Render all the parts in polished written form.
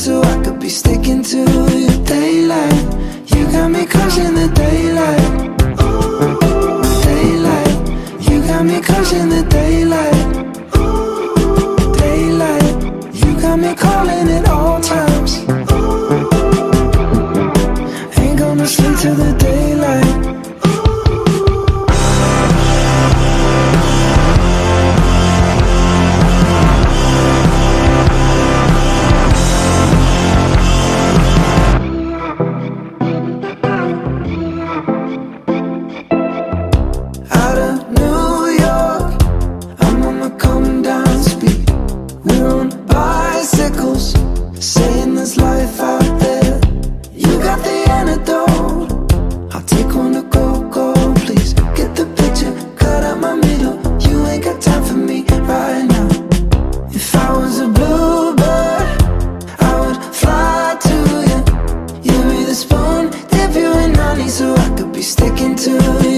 so I could be sticking to you. Daylight, you got me crushing the daylight. Ooh, daylight, you got me crushing the daylight. Ooh, daylight, you got me calling at all times. Ooh, ain't gonna sleep till the daylight. Saying there's life out there. You got the antidote. I'll take one to go, please. Get the picture, cut out my middle. You ain't got time for me right now. If I was a bluebird, I would fly to you. You'd be the spoon, dip you in honey, so I could be sticking to you.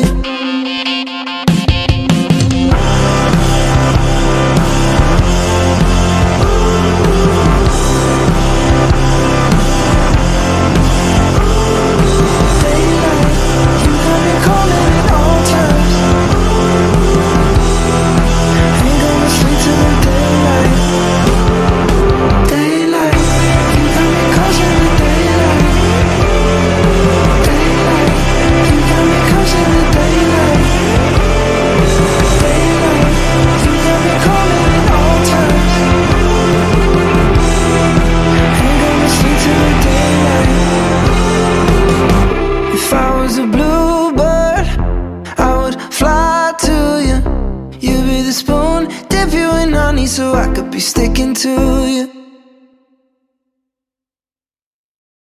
If I was a bluebird, I would fly to you. You'd be the spoon, dip you in honey, so I could be sticking to you.